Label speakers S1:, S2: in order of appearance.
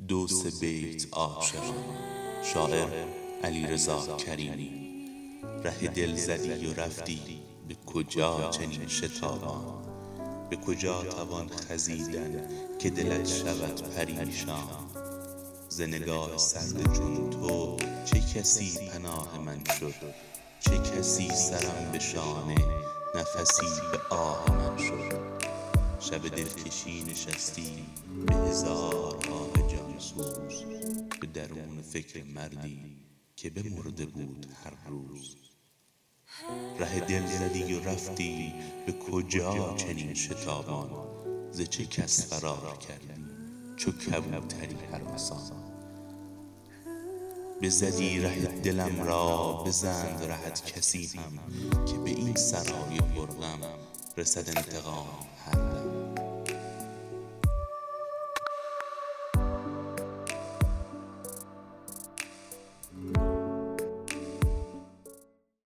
S1: دو سه بیت عاشقانه. شاعر علیرضا کریمی. ره دل زدی و رفتی، به کجا چنین شتابان؟ به کجا توان خزیدن که دلت شود پریشان؟ ز نگاه سرد چون تو چه کسی پناه من شد؟ چه کسی سرم به شانه، نفسی به آه من شد؟ شب دلکشی نشستی به هزار آه جانسوز، به درون فکر مردی که بمرده بود هر روز. ره دل زدی و رفتی، به کجا چنین شتابان؟ ز چه کس فرار کردی چو کبوتری هراسان؟ بزدی ره دلم را، بزند رهت کسی هم، که به این سرای پرغم رسد انتقام